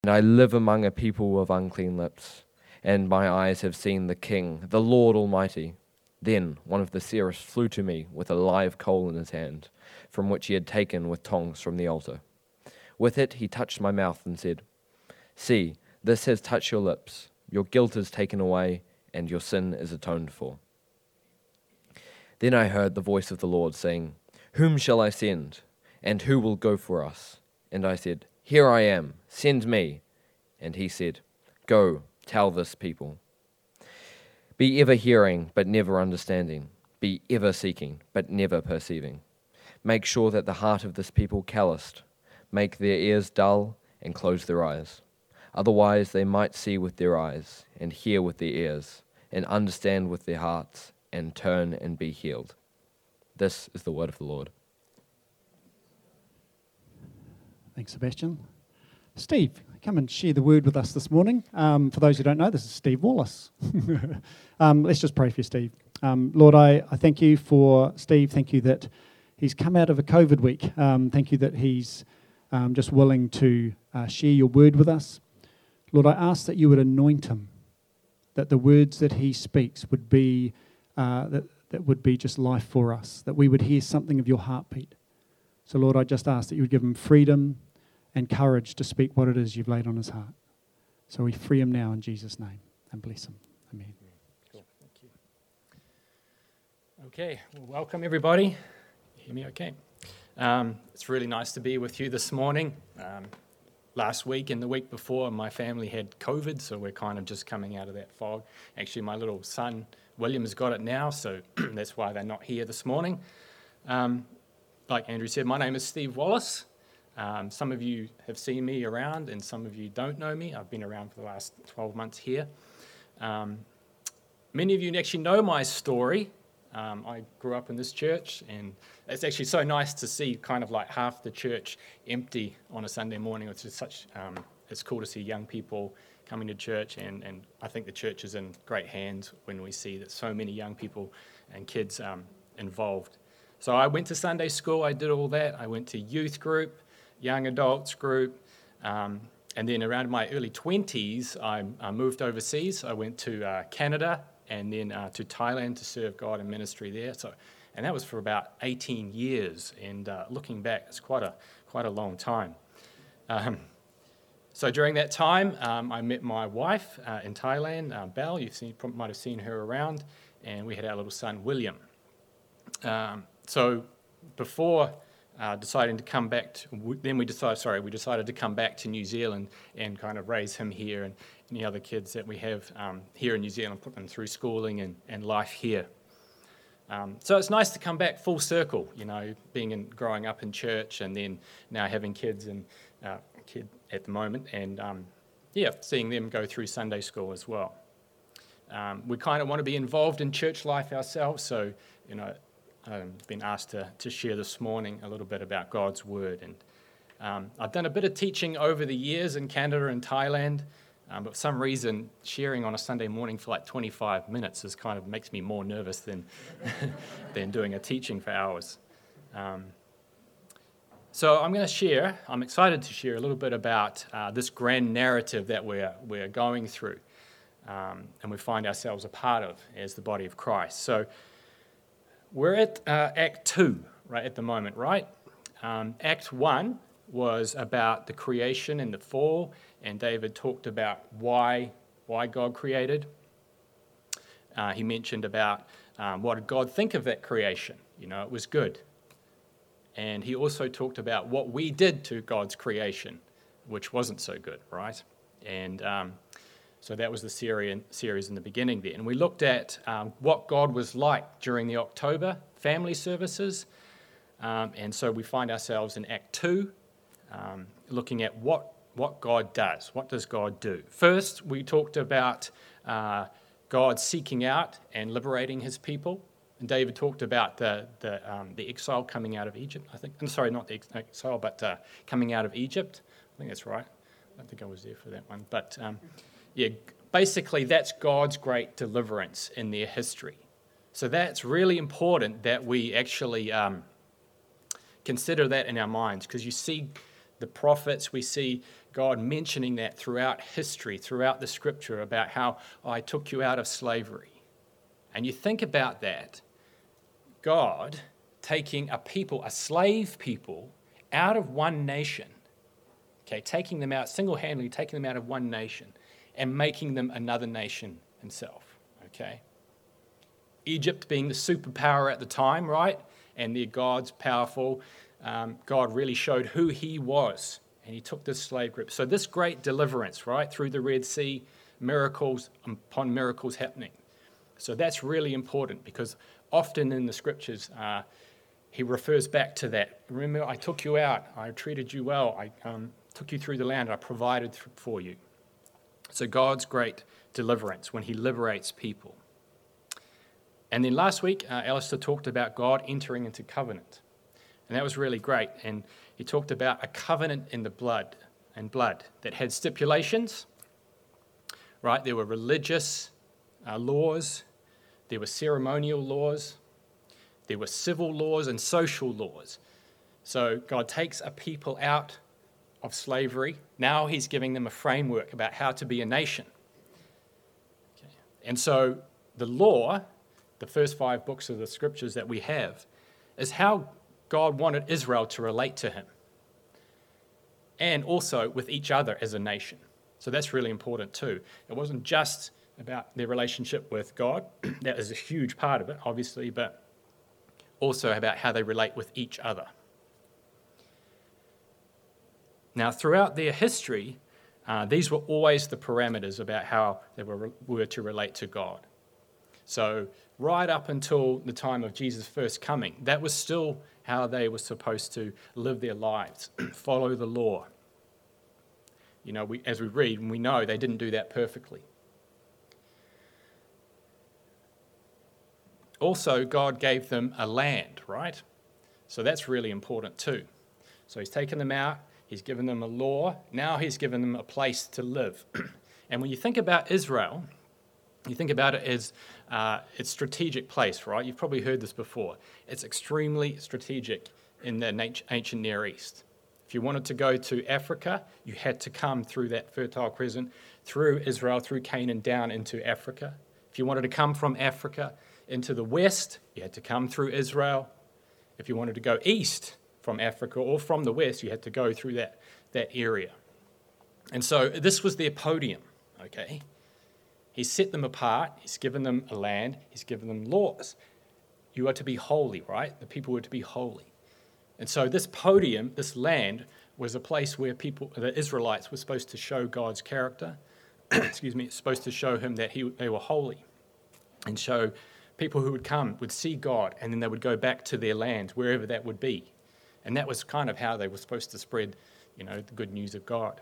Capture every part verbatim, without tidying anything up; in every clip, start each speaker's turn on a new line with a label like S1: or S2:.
S1: And I live among a people of unclean lips, and my eyes have seen the King, the Lord Almighty. Then one of the seraphs flew to me with a live coal in his hand, from which he had taken with tongs from the altar. With it he touched my mouth and said, "See, this has touched your lips. Your guilt is taken away, and your sin is atoned for." Then I heard the voice of the Lord saying, "Whom shall I send? And who will go for us?" And I said, "Here I am, send me." And he said, "Go, tell this people. Be ever hearing, but never understanding. Be ever seeking, but never perceiving. Make sure that the heart of this people calloused. Make their ears dull, and close their eyes. Otherwise they might see with their eyes, and hear with their ears, and understand with their hearts, and turn and be healed." This is the word of the Lord.
S2: Thanks, Sebastian. Steve, come and share the word with us this morning. Um, for those who don't know, this is Steve Wallace. um, let's just pray for you, Steve. Um, Lord, I, I thank you for Steve. Thank you that he's come out of a COVID week. Um, thank you that he's um, just willing to uh, share your word with us. Lord, I ask that you would anoint him, that the words that he speaks would be uh, that, that would be just life for us, that we would hear something of your heartbeat. So, Lord, I just ask that you would give him freedom and courage to speak what it is you've laid on his heart. So we free him now in Jesus' name and bless him. Amen.
S3: Cool. Thank you. Okay, well, welcome everybody. You hear me okay? Um, it's really nice to be with you this morning. Um, last week and the week before, my family had COVID, so we're kind of just coming out of that fog. Actually, my little son, William's got it now, so that's why they're not here this morning. Um, like Andrew said, my name is Steve Wallace. Um, some of you have seen me around and some of you don't know me. I've been around for the last twelve months here. Um, many of you actually know my story. Um, I grew up in this church, and it's actually so nice to see kind of like half the church empty on a Sunday morning. It's just such, um, it's cool to see young people coming to church, and, and I think the church is in great hands when we see that so many young people and kids um, involved. So I went to Sunday school, I did all that. I went to youth group, young adults group, um, and then around my early twenties, I, I moved overseas. I went to uh, Canada and then uh, to Thailand to serve God in ministry there. So, and that was for about eighteen years. And uh, looking back, it's quite a quite a long time. Um, so during that time, um, I met my wife uh, in Thailand, uh, Belle. You've seen, probably might have seen her around, and we had our little son William. Um, so before uh, deciding to come back, to, then we decided. Sorry, we decided to come back to New Zealand and kind of raise him here and any other kids that we have um, here in New Zealand, put them through schooling and, and life here. Um, so it's nice to come back full circle, you know, being in, growing up in church and then now having kids and uh, kid at the moment, and um, yeah, seeing them go through Sunday school as well. Um, we kind of want to be involved in church life ourselves, so you know. I've been asked to, to share this morning a little bit about God's Word. And um, I've done a bit of teaching over the years in Canada and Thailand, um, but for some reason, sharing on a Sunday morning for like twenty-five minutes is kind of makes me more nervous than, than doing a teaching for hours. Um, so I'm going to share, I'm excited to share a little bit about uh, this grand narrative that we're, we're going through um, and we find ourselves a part of as the body of Christ. So we're at uh, Act two right at the moment, right? Um, Act one was about the creation and the fall, and David talked about why why God created. Uh, he mentioned about um, what did God think of that creation. You know, it was good. And he also talked about what we did to God's creation, which wasn't so good, right? And um, so that was the series in the beginning there. And we looked at um, what God was like during the October family services. Um, and so we find ourselves in Act two, um, looking at what, what God does. What does God do? First, we talked about uh, God seeking out and liberating his people. And David talked about the the, um, the exile coming out of Egypt, I think. I'm sorry, not the exile, but uh, coming out of Egypt. I think that's right. I don't think I was there for that one. But um, yeah, basically that's God's great deliverance in their history. So that's really important that we actually um, consider that in our minds, because you see the prophets. We see God mentioning that throughout history, throughout the scripture, about how oh, I took you out of slavery. And you think about that, God taking a people, a slave people, out of one nation, okay, taking them out, single-handedly taking them out of one nation and making them another nation himself, okay? Egypt being the superpower at the time, right? And their gods powerful. Um, God really showed who he was, and he took this slave group. So this great deliverance, right, through the Red Sea, miracles upon miracles happening. So that's really important because often in the scriptures, uh, he refers back to that. Remember, I took you out, I treated you well, I um, took you through the land, I provided th- for you. So God's great deliverance when he liberates people. And then last week, uh, Alistair talked about God entering into covenant. And that was really great. And he talked about a covenant in the blood, and blood that had stipulations, right? There were religious uh, laws, there were ceremonial laws, there were civil laws and social laws. So God takes a people out of slavery. Now he's giving them a framework about how to be a nation. Okay. And so the law, the first five books of the scriptures that we have, is how God wanted Israel to relate to him, and also with each other as a nation. So that's really important too. It wasn't just about their relationship with God. That is a huge part of it, obviously, but also about how they relate with each other. Now, throughout their history, uh, these were always the parameters about how they were, were to relate to God. So right up until the time of Jesus' first coming, that was still how they were supposed to live their lives, follow the law. You know, we, as we read, we know they didn't do that perfectly. Also, God gave them a land, right? So that's really important too. So he's taken them out, he's given them a law, now he's given them a place to live. And when you think about Israel, you think about it as uh, its strategic place, right? You've probably heard this before. It's extremely strategic in the ancient Near East. If you wanted to go to Africa, you had to come through that Fertile Crescent, through Israel, through Canaan, down into Africa. If you wanted to come from Africa into the west, you had to come through Israel. If you wanted to go east from Africa or from the west, you had to go through that, that area. And so this was their podium, okay? He's set them apart, he's given them a land, he's given them laws. You are to be holy, right? The people were to be holy. And so this podium, this land, was a place where people, the Israelites, were supposed to show God's character. Excuse me, supposed to show him that he, they were holy, and show people who would come would see God, and then they would go back to their land, wherever that would be. And that was kind of how they were supposed to spread, you know, the good news of God.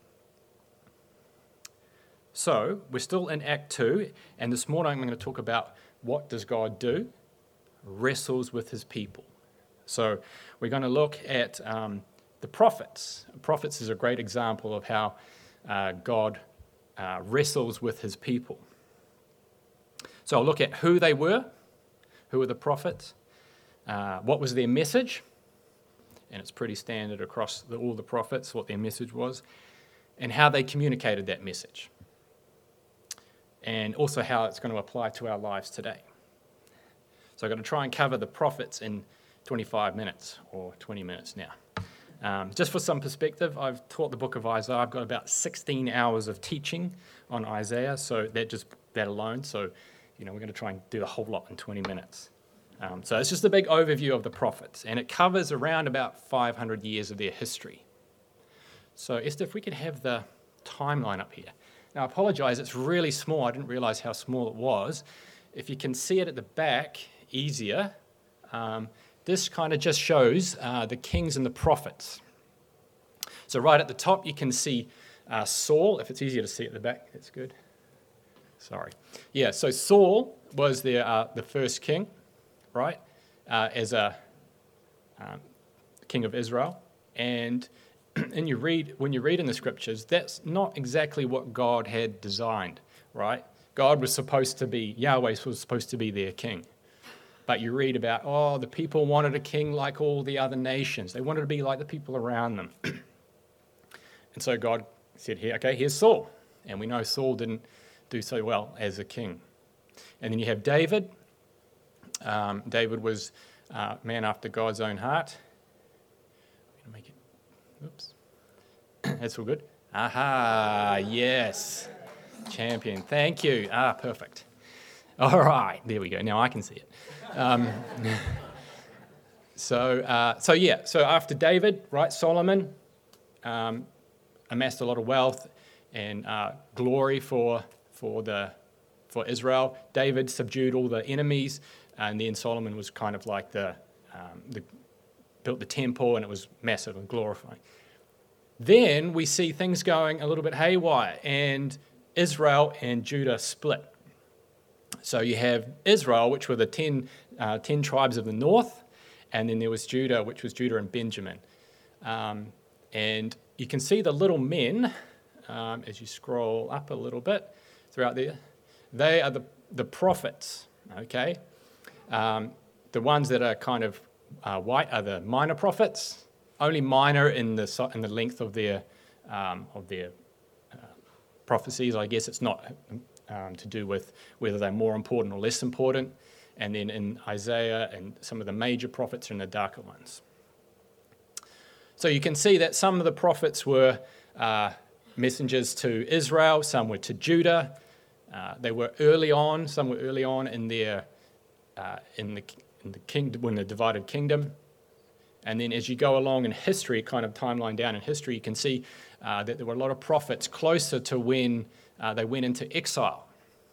S3: So we're still in Act two, and this morning I'm going to talk about what does God do? Wrestles with his people. So we're going to look at um, the prophets. Prophets is a great example of how uh, God uh, wrestles with his people. So I'll look at who they were, who were the prophets, uh, what was their message, and it's pretty standard across the, all the prophets what their message was, and how they communicated that message, and also how it's going to apply to our lives today. So I'm going to try and cover the prophets in twenty-five minutes or twenty minutes now. Um, just for some perspective, I've taught the book of Isaiah. I've got about sixteen hours of teaching on Isaiah, so that just that alone. So, you know, we're going to try and do the whole lot in twenty minutes. Um, so it's just a big overview of the prophets, and it covers around about five hundred years of their history. So, Esther, if we could have the timeline up here. Now, I apologise, it's really small. I didn't realise how small it was. If you can see it at the back easier, um, this kind of just shows uh, the kings and the prophets. So right at the top, you can see uh, Saul. If it's easier to see at the back, that's good. Sorry. Yeah, so Saul was the, uh, the first king, right, uh, as a um, king of Israel. And and you read when you read in the scriptures, that's not exactly what God had designed, right? God was supposed to be, Yahweh was supposed to be their king. But you read about, oh, the people wanted a king like all the other nations. They wanted to be like the people around them. and so God said, "Here, okay, here's Saul." And we know Saul didn't do so well as a king. And then you have David. Um, David was a uh, man after God's own heart. I'm going to make it, oops. That's all good. Aha, yes. Champion, thank you. Ah, perfect. All right, there we go. Now I can see it. Um, so, uh, so yeah, so after David, right, Solomon um, amassed a lot of wealth and uh, glory for for the for Israel. David subdued all the enemies, and then Solomon was kind of like the um, the built the temple, and it was massive and glorifying. Then we see things going a little bit haywire, and Israel and Judah split. So you have Israel, which were the ten, uh, ten tribes of the north, and then there was Judah, which was Judah and Benjamin. Um, and you can see the little men, um, as you scroll up a little bit throughout there, they are the, the prophets, okay? Um, the ones that are kind of uh, white are the minor prophets, only minor in the in the length of their um, of their uh, prophecies. I guess it's not um, to do with whether they're more important or less important. And then in Isaiah and some of the major prophets are in the darker ones. So you can see that some of the prophets were uh, messengers to Israel, some were to Judah. Uh, they were early on, some were early on in their uh, in the in the kingdom, when the divided kingdom. And then as you go along in history, kind of timeline down in history, you can see uh, that there were a lot of prophets closer to when uh, they went into exile.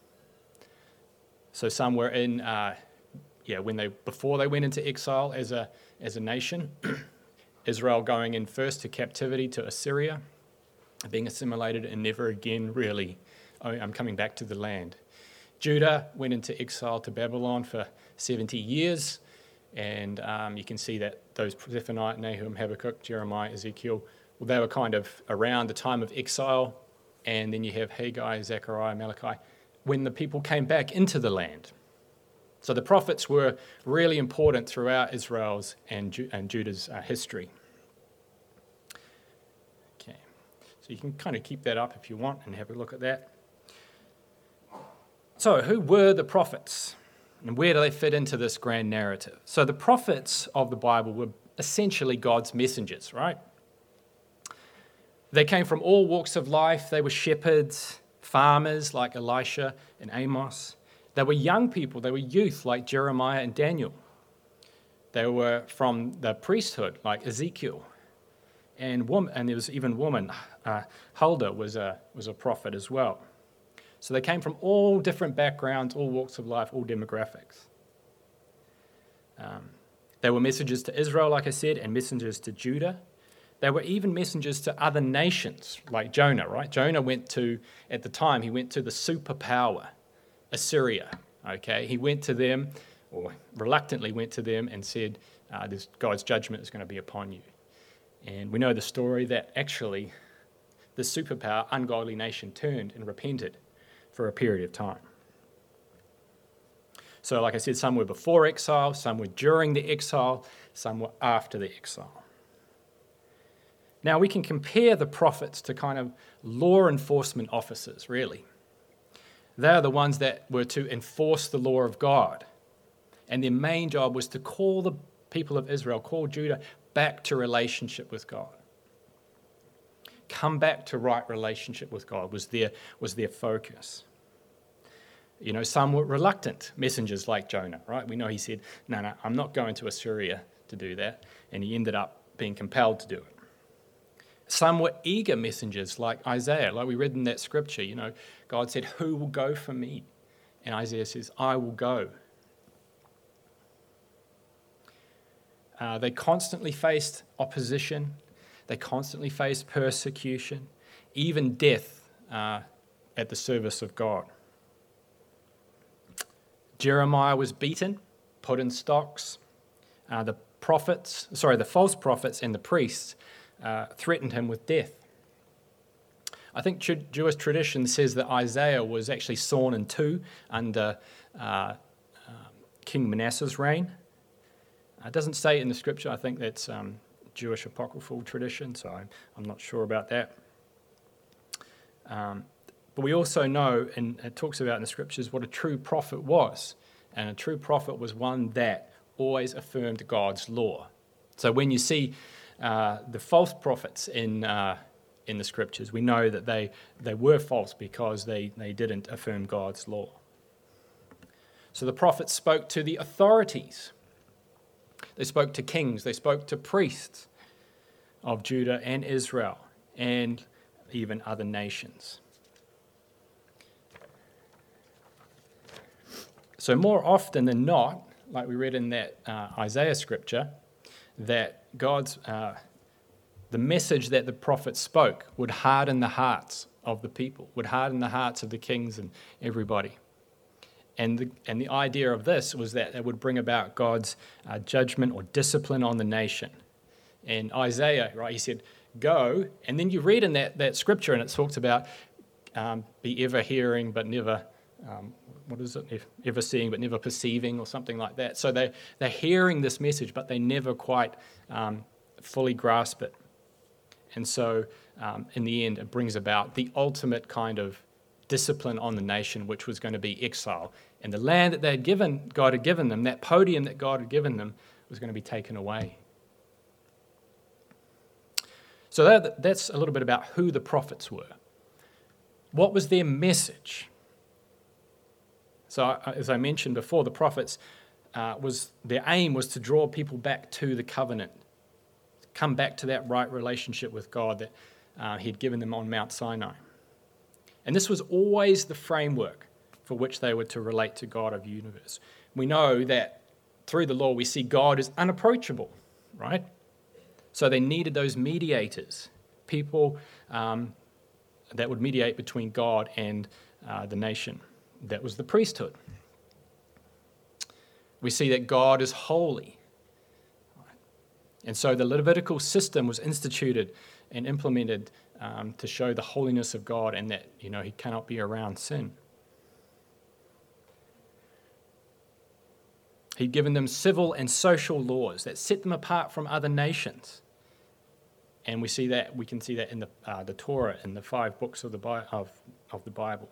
S3: So some were in, uh, yeah, when they before they went into exile as a as a nation. Israel going in first to captivity to Assyria, being assimilated and never again really, oh, I'm coming back to the land. Judah went into exile to Babylon for seventy years. And um, you can see that those Zephaniah, Nahum, Habakkuk, Jeremiah, Ezekiel, well, they were kind of around the time of exile. And then you have Haggai, Zechariah, Malachi, when the people came back into the land. So the prophets were really important throughout Israel's and, Ju- and Judah's uh, history. Okay, so you can kind of keep that up if you want and have a look at that. So who were the prophets? And where do they fit into this grand narrative? So the prophets of the Bible were essentially God's messengers, right? They came from all walks of life. They were shepherds, farmers like Elisha and Amos. They were young people. They were youth like Jeremiah and Daniel. They were from the priesthood like Ezekiel. And woman, and there was even woman, uh, Huldah was a, was a prophet as well. So they came from all different backgrounds, all walks of life, all demographics. Um, they were messengers to Israel, like I said, and messengers to Judah. They were even messengers to other nations, like Jonah, right? Jonah went to, at the time, he went to the superpower, Assyria, okay? He went to them, or reluctantly went to them and said, uh, this God's judgment is going to be upon you. And we know the story that actually the superpower, ungodly nation turned and repented for a period of time. So like I said, some were before exile, some were during the exile, some were after the exile. Now we can compare the prophets to kind of law enforcement officers, really. They are the ones that were to enforce the law of God. And their main job was to call the people of Israel, call Judah back to relationship with God. Come back to right relationship with God was their, was their focus. You know, some were reluctant messengers like Jonah, right? We know he said, no, no, I'm not going to Assyria to do that. And he ended up being compelled to do it. Some were eager messengers like Isaiah, like we read in that scripture. You know, God said, who will go for me? And Isaiah says, I will go. Uh, they constantly faced opposition. They constantly faced persecution, even death uh, at the service of God. Jeremiah was beaten, put in stocks. Uh, the prophets, sorry, the false prophets and the priests uh, threatened him with death. I think Jew- Jewish tradition says that Isaiah was actually sawn in two under uh, uh, King Manasseh's reign. It doesn't say it in the scripture. I think that's um, Jewish apocryphal tradition, so I'm, I'm not sure about that. Um, but we also know, and it talks about in the scriptures, what a true prophet was. And a true prophet was one that always affirmed God's law. So when you see uh, the false prophets in uh, in the scriptures, we know that they, they were false because they, they didn't affirm God's law. So the prophets spoke to the authorities. They spoke to kings, they spoke to priests of Judah and Israel, and even other nations. So more often than not, like we read in that uh, Isaiah scripture, that God's, uh, the message that the prophets spoke would harden the hearts of the people, would harden the hearts of the kings and everybody. And the, and the idea of this was that it would bring about God's uh, judgment or discipline on the nation. And Isaiah, right, he said, go, and then you read in that, that scripture and it talks about um, be ever hearing but never, um, what is it, ever seeing but never perceiving or something like that. So they, they're hearing this message but they never quite um, fully grasp it. And so um, in the end it brings about the ultimate kind of discipline on the nation, which was going to be exile. And the land that they had given, God had given them, that podium that God had given them, was going to be taken away. So that, that's a little bit about who the prophets were. What was their message? So as I mentioned before, the prophets, uh, was their aim was to draw people back to the covenant, come back to that right relationship with God that uh, he had given them on Mount Sinai. And this was always the framework for which they were to relate to God of the universe. We know that through the law we see God is unapproachable, right? So they needed those mediators, people um, that would mediate between God and uh, the nation. That was the priesthood. We see that God is holy. And so the Levitical system was instituted and implemented um, to show the holiness of God and that, you know, he cannot be around sin. He'd given them civil and social laws that set them apart from other nations. And we see that, we can see that in the, uh, the Torah, in the five books of the, Bi- of, of the Bible.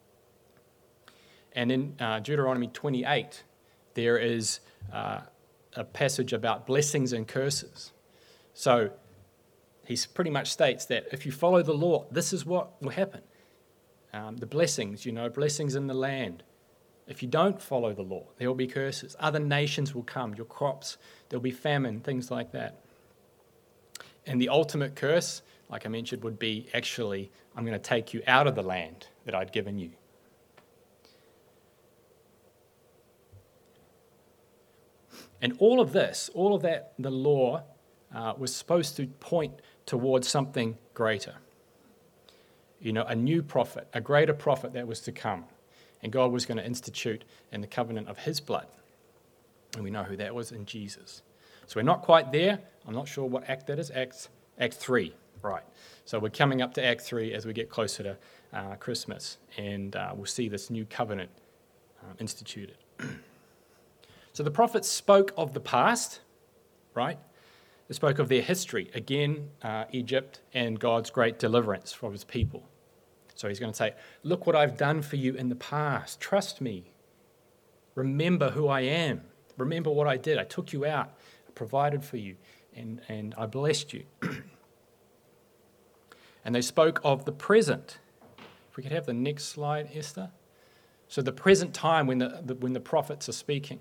S3: And in uh, Deuteronomy twenty-eight, there is uh, a passage about blessings and curses. So he pretty much states that if you follow the law, this is what will happen. Um, the blessings, you know, blessings in the land. If you don't follow the law, there will be curses. Other nations will come, your crops, there'll be famine, things like that. And the ultimate curse, like I mentioned, would be actually, I'm going to take you out of the land that I'd given you. And all of this, all of that, the law uh, was supposed to point towards something greater. You know, a new prophet, a greater prophet that was to come. And God was going to institute in the covenant of his blood. And we know who that was in Jesus. So we're not quite there. I'm not sure what act that is. Acts, Act three, right. So we're coming up to Act three as we get closer to uh, Christmas. And uh, we'll see this new covenant uh, instituted. So the prophets spoke of the past, right? They spoke of their history. Again, uh, Egypt and God's great deliverance for his people. So he's going to say, look what I've done for you in the past. Trust me. Remember who I am. Remember what I did. I took you out. I provided for you. And, and I blessed you. And they spoke of the present. If we could have the next slide, Esther. So the present time when the, the when the prophets are speaking.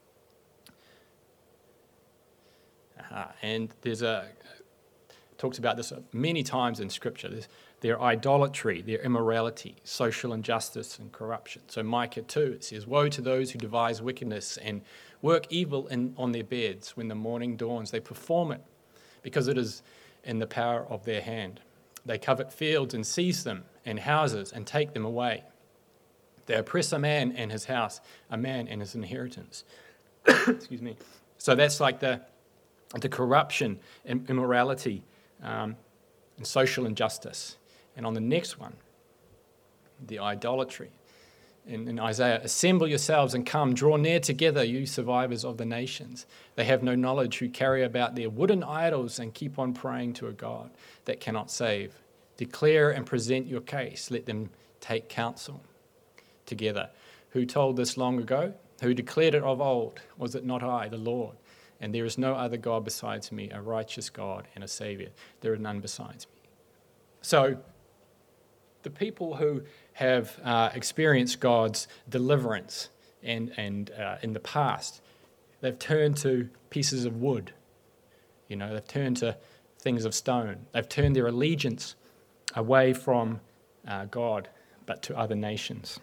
S3: Uh, and there's a, talks about this many times in Scripture. There's their idolatry, their immorality, social injustice and corruption. So Micah two, it says, woe to those who devise wickedness and work evil in, on their beds. When the morning dawns, they perform it because it is in the power of their hand. They covet fields and seize them, and houses and take them away. They oppress a man and his house, a man and his inheritance. Excuse me. So that's like the the corruption and immorality um, and social injustice. And on the next one, the idolatry. In, in Isaiah, assemble yourselves and come, draw near together, you survivors of the nations. They have no knowledge who carry about their wooden idols and keep on praying to a God that cannot save. Declare and present your case. Let them take counsel together. Who told this long ago? Who declared it of old? Was it not I, the Lord? And there is no other God besides me, a righteous God and a Saviour. There are none besides me. So, the people who have uh, experienced God's deliverance and, and uh, in the past, they've turned to pieces of wood. You know, they've turned to things of stone. They've turned their allegiance away from uh, God, but to other nations.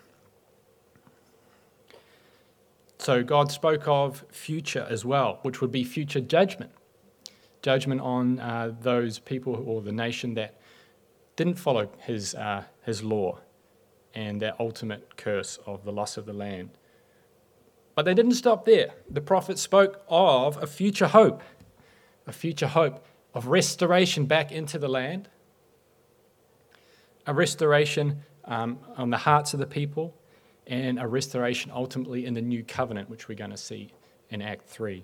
S3: So God spoke of future as well, which would be future judgment. Judgment on uh, those people or the nation that didn't follow his, uh, his law, and that ultimate curse of the loss of the land. But they didn't stop there. The prophet spoke of a future hope, a future hope of restoration back into the land, a restoration um, on the hearts of the people, and a restoration ultimately in the new covenant, which we're going to see in Act three.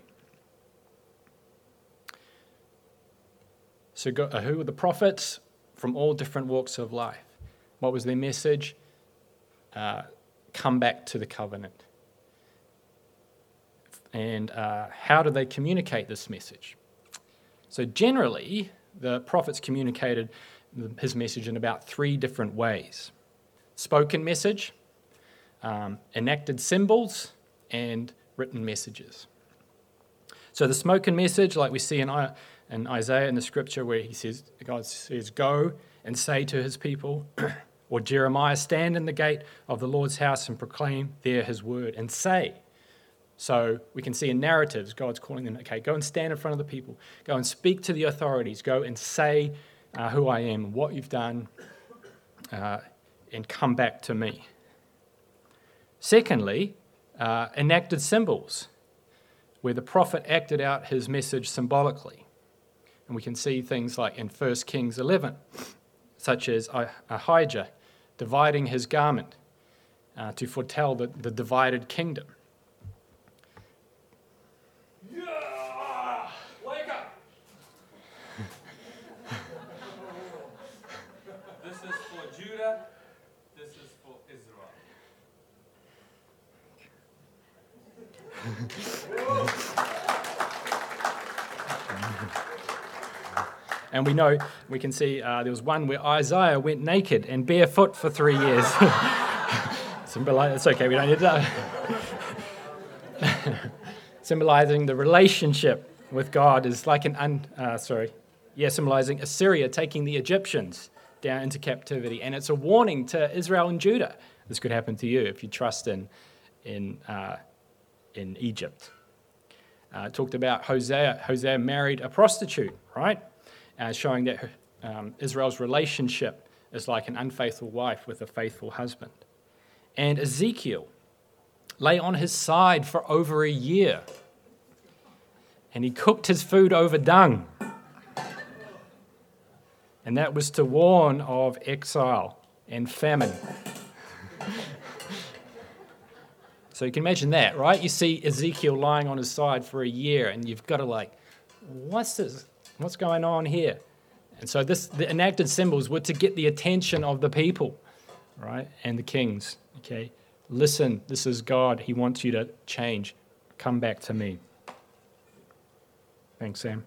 S3: So go, uh, who were the prophets? From all different walks of life. What was their message? Uh, come back to the covenant. And uh, how do they communicate this message? So generally, the prophets communicated his message in about three different ways. Spoken message, um, enacted symbols, and written messages. So the spoken message, like we see in, in Isaiah in the scripture where he says, God says, go and say to his people, or Jeremiah, stand in the gate of the Lord's house and proclaim there his word and say. So we can see in narratives, God's calling them, okay, go and stand in front of the people. Go and speak to the authorities. Go and say uh, who I am, what you've done, uh, and come back to me. Secondly, uh, enacted symbols, where the prophet acted out his message symbolically. And we can see things like in First Kings eleven, such as Ahijah dividing his garment uh, to foretell the, the divided kingdom.
S4: Yeah! Wake up! This is for Judah, this is for Israel.
S3: And we know, we can see uh, there was one where Isaiah went naked and barefoot for three years. It's okay, we don't need that. Symbolizing the relationship with God is like an, un, uh, sorry, yeah, symbolizing Assyria taking the Egyptians down into captivity. And it's a warning to Israel and Judah. This could happen to you if you trust in, in, uh, in Egypt. Uh, it talked about Hosea. Hosea married a prostitute, right? Uh, showing that um, Israel's relationship is like an unfaithful wife with a faithful husband. And Ezekiel lay on his side for over a year, and he cooked his food over dung. And that was to warn of exile and famine. So you can imagine that, right? You see Ezekiel lying on his side for a year, and you've got to like, what's this? What's going on here? And so this, the enacted symbols were to get the attention of the people, right? And the kings, okay? Listen, this is God. He wants you to change. Come back to me. Thanks, Sam.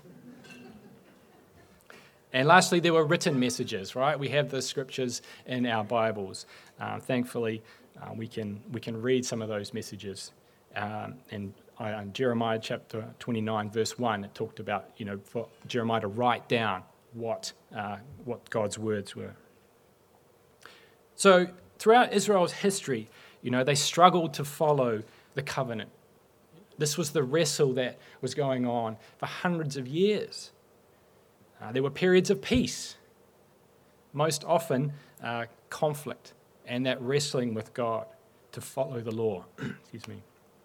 S3: And lastly, there were written messages, right? We have the scriptures in our Bibles. Um, thankfully, uh, we can we can read some of those messages. Um, and in Jeremiah chapter twenty-nine, verse one, it talked about, you know, for Jeremiah to write down what uh, what God's words were. So throughout Israel's history, you know, they struggled to follow the covenant. This was the wrestle that was going on for hundreds of years. Uh, there were periods of peace, most often uh, conflict, and that wrestling with God to follow the law. Excuse me.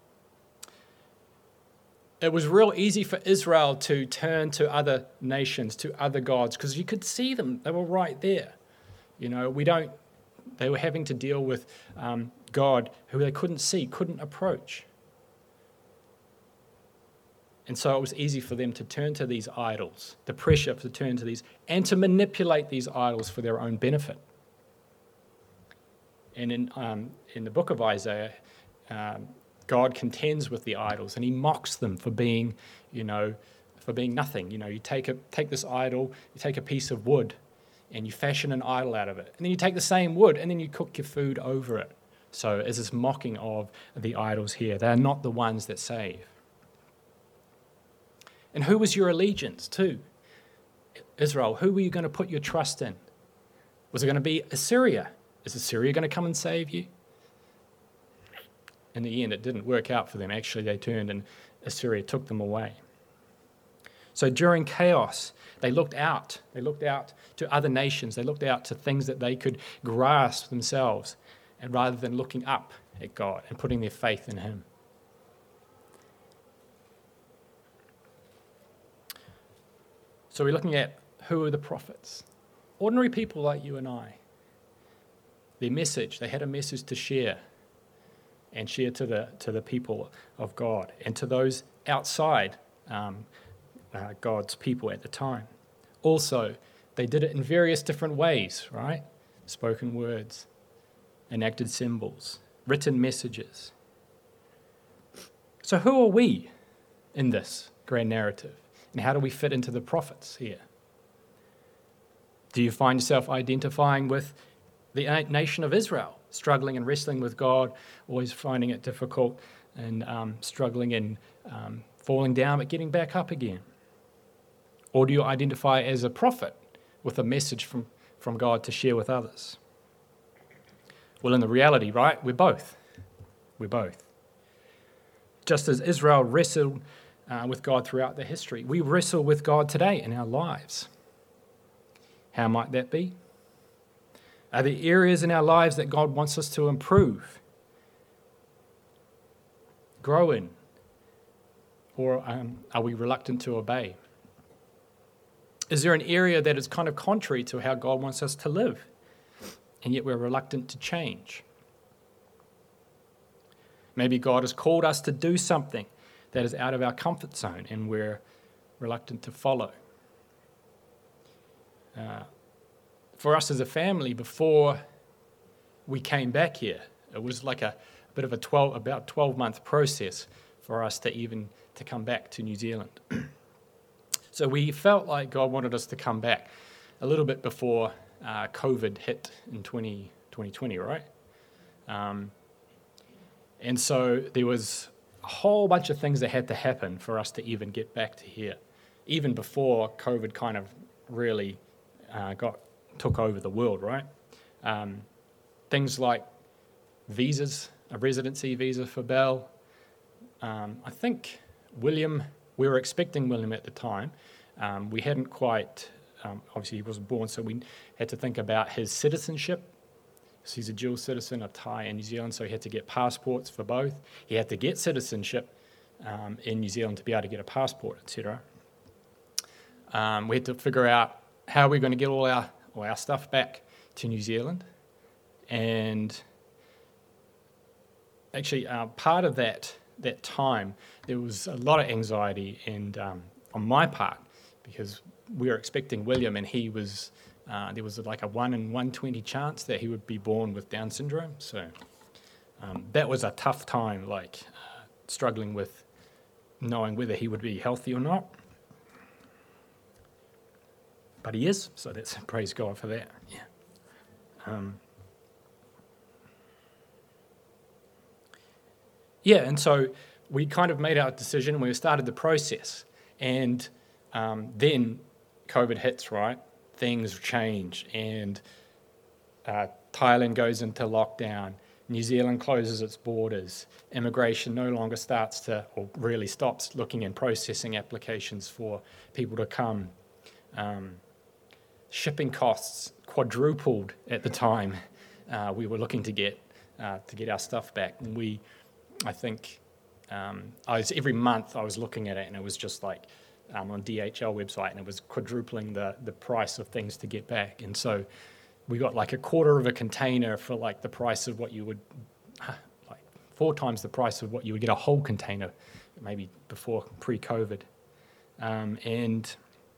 S3: It was real easy for Israel to turn to other nations, to other gods, because you could see them. They were right there. You know, we don't, they were having to deal with um, God who they couldn't see, couldn't approach. And so it was easy for them to turn to these idols, the pressure to turn to these, and to manipulate these idols for their own benefit. And in, um, in the book of Isaiah, um, God contends with the idols and he mocks them for being, you know, for being nothing. You know, you take a, take this idol, you take a piece of wood and you fashion an idol out of it. And then you take the same wood and then you cook your food over it. So it's this mocking of the idols here. They're not the ones that save. And who was your allegiance to? Israel. Who were you going to put your trust in? Was it going to be Assyria? Is Assyria going to come and save you? In the end, it didn't work out for them. Actually, they turned and Assyria took them away. So during chaos, they looked out. They looked out to other nations. They looked out to things that they could grasp themselves, and rather than looking up at God and putting their faith in him. So we're looking at who are the prophets? Ordinary people like you and I. Their message, they had a message to share and share to the to the people of God and to those outside um, uh, God's people at the time. Also, they did it in various different ways, right? Spoken words, enacted symbols, written messages. So who are we in this grand narrative? And how do we fit into the prophets here? Do you find yourself identifying with the nation of Israel, struggling and wrestling with God, always finding it difficult and um, struggling and um, falling down but getting back up again? Or do you identify as a prophet with a message from, from God to share with others? Well, in the reality, right, we're both. We're both. Just as Israel wrestled uh, with God throughout their history, we wrestle with God today in our lives. How might that be? Are there areas in our lives that God wants us to improve, grow in, or um, are we reluctant to obey? Is there an area that is kind of contrary to how God wants us to live, and yet we're reluctant to change? Maybe God has called us to do something that is out of our comfort zone, and we're reluctant to follow. Uh, for us as a family, before we came back here, it was like a, a bit of a twelve, about twelve-month process for us to even to come back to New Zealand. So we felt like God wanted us to come back a little bit before uh, COVID hit in twenty twenty, right? Um, and so there was a whole bunch of things that had to happen for us to even get back to here, even before COVID kind of really uh, got took over the world, right? Um, things like visas, a residency visa for Belle. Um, I think William, we were expecting William at the time. Um, we hadn't quite, um, obviously he wasn't born, so we had to think about his citizenship. So he's a dual citizen of Thai and New Zealand, so he had to get passports for both. He had to get citizenship um, in New Zealand to be able to get a passport, et cetera. Um, we had to figure out how we're going to get all our all our stuff back to New Zealand. And actually, uh, part of that that time, there was a lot of anxiety and um, on my part, because we were expecting William, and he was uh, there was like a one in one twenty chance that he would be born with Down syndrome. So um, that was a tough time, like uh, struggling with knowing whether he would be healthy or not. But he is, so that's praise God for that. Yeah. Um, yeah, and so we kind of made our decision. We started the process, and um, then COVID hits, right? Things change, and uh, Thailand goes into lockdown. New Zealand closes its borders. Immigration no longer starts to, or really stops looking and processing applications for people to come. Um, Shipping costs quadrupled at the time uh, we were looking to get uh, to get our stuff back. And we, I think, um, I was every month I was looking at it, and it was just like um, on D H L website, and it was quadrupling the the price of things to get back. And so we got like a quarter of a container for like the price of what you would, like four times the price of what you would get a whole container maybe before pre-COVID, um, and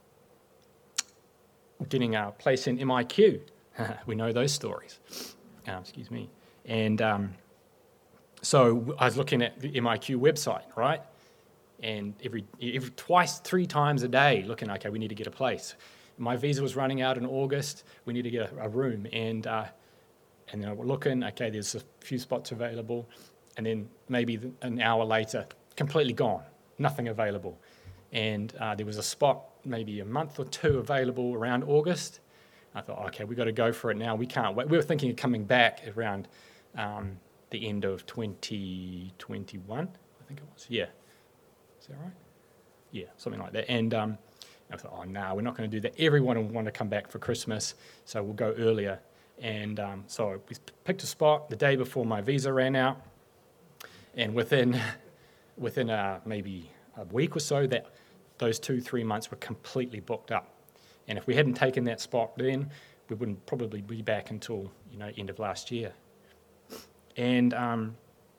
S3: getting a place in M I Q. We know those stories. Um, excuse me. And um, so I was looking at the M I Q website, right? And every, every twice, three times a day, looking, okay, we need to get a place. My visa was running out in August. We need to get a, a room, and uh, and then we're looking. Okay, there's a few spots available, and then maybe an hour later, completely gone, nothing available. And uh, there was a spot, maybe a month or two available around August. I thought, okay, we've got to go for it now. We can't wait. We were thinking of coming back around um, the end of twenty twenty-one, I think it was. Yeah. Is that right? Yeah, something like that. And um, I thought, oh, no, we're not going to do that. Everyone will want to come back for Christmas, so we'll go earlier. And um, so we picked a spot the day before my visa ran out. And within within uh, maybe a week or so, that those two, three months were completely booked up. And if we hadn't taken that spot then, we wouldn't probably be back until, you know, end of last year. And um,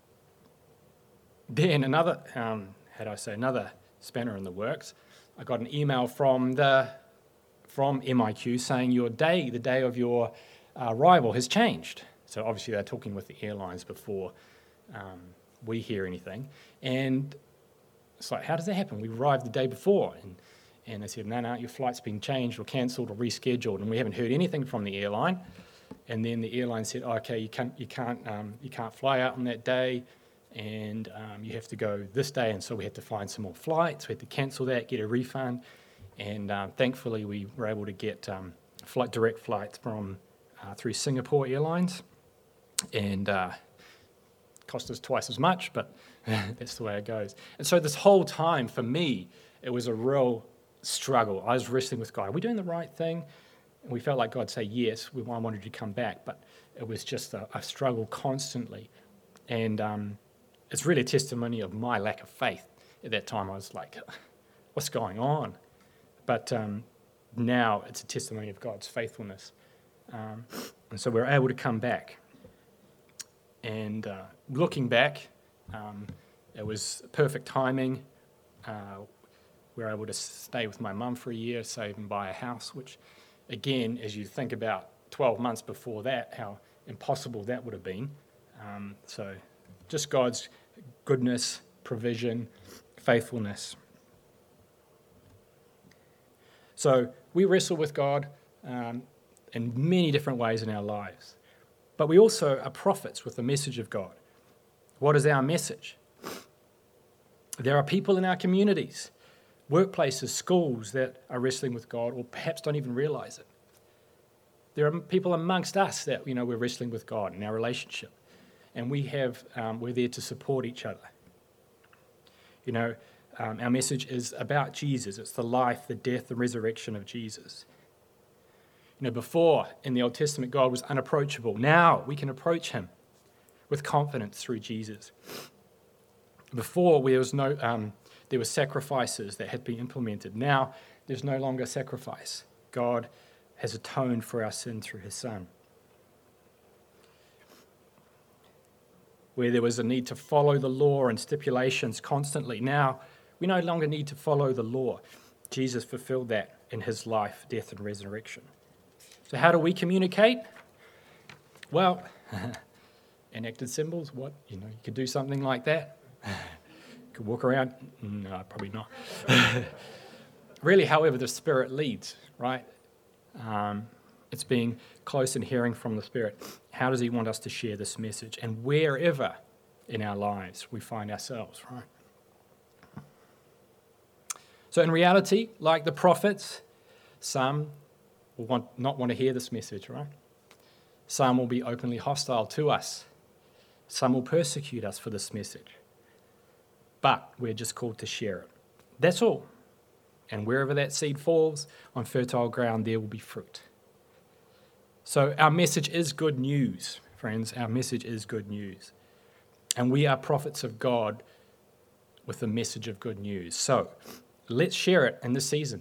S3: then another, um, how do I say, another spanner in the works, I got an email from the from M I Q saying your day, the day of your uh, arrival has changed. So obviously they're talking with the airlines before um, we hear anything. And it's like, how does that happen? We arrived the day before. And, and they said, no, no, your flight's been changed or cancelled or rescheduled. And we haven't heard anything from the airline. And then the airline said, oh, okay, you can't, you can't, um, you can't fly out on that day, and um, you have to go this day. And so we had to find some more flights. We had to cancel that, get a refund. And um, thankfully, we were able to get um, flight direct flights from uh, through Singapore Airlines, and uh, cost us twice as much, but that's the way it goes. And so this whole time, for me, it was a real struggle. I was wrestling with God. Are we doing the right thing? And we felt like God say yes. We wanted you to come back, but it was just a, a struggle constantly. And um, it's really a testimony of my lack of faith. At that time, I was like, what's going on? But um, now it's a testimony of God's faithfulness. Um, and so we're able to come back. And uh, looking back, um, it was perfect timing. Uh, we were able to stay with my mum for a year, save and buy a house, which, again, as you think about twelve months before that, how impossible that would have been. Um, so just God's goodness, provision, faithfulness. So we wrestle with God um, in many different ways in our lives. But we also are prophets with the message of God. What is our message? There are people in our communities, workplaces, schools that are wrestling with God, or perhaps don't even realize it. There are people amongst us that, you know, we're wrestling with God in our relationship, and we have um, we're there to support each other. You know, um, our message is about Jesus. It's the life, the death, the resurrection of Jesus. You know, before in the Old Testament, God was unapproachable. Now we can approach him with confidence through Jesus. Before there was no, um, there were sacrifices that had been implemented. Now there's no longer sacrifice. God has atoned for our sin through his Son. Where there was a need to follow the law and stipulations constantly, now we no longer need to follow the law. Jesus fulfilled that in his life, death, and resurrection. So how do we communicate? Well, enacted symbols, what? You know, you could do something like that. You could walk around. No, probably not. Really, however the Spirit leads, right? Um, it's being close and hearing from the Spirit. How does he want us to share this message? And wherever in our lives we find ourselves, right? So in reality, like the prophets, some will want, not want to hear this message, right? Some will be openly hostile to us. Some will persecute us for this message. But we're just called to share it. That's all. And wherever that seed falls on fertile ground, there will be fruit. So our message is good news, friends. Our message is good news. And we are prophets of God with the message of good news. So let's share it in this season.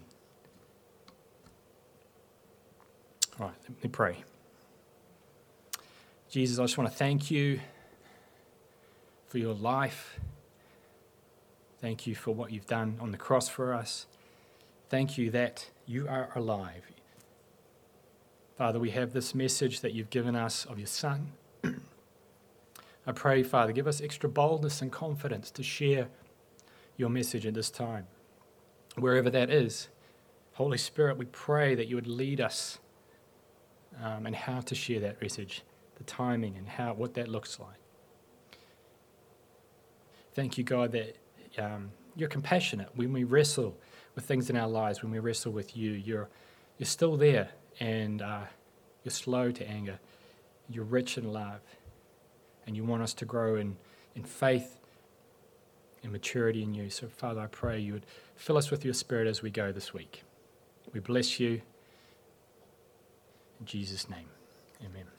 S3: All right, let me pray. Jesus, I just want to thank you for your life. Thank you for what you've done on the cross for us. Thank you that you are alive. Father, we have this message that you've given us of your Son. I pray, Father, give us extra boldness and confidence to share your message at this time. Wherever that is, Holy Spirit, we pray that you would lead us um, and how to share that message, the timing and how what that looks like. Thank you, God, that um, you're compassionate when we wrestle with things in our lives, when we wrestle with you. You're, you're still there, and uh, you're slow to anger. You're rich in love, and you want us to grow in, in faith and maturity in you. So, Father, I pray you would fill us with your Spirit as we go this week. We bless you. In Jesus' name, amen.